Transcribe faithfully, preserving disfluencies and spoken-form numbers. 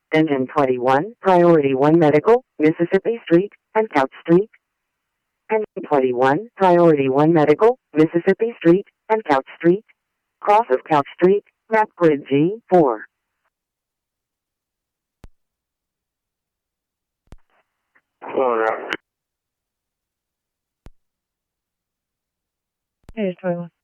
Engine twenty-one, Priority one Medical, Mississippi Street, and Couch Street. Engine twenty-one, Priority one Medical, Mississippi Street, and Couch Street. Cross of Couch Street, map grid G four. Here's twenty-one.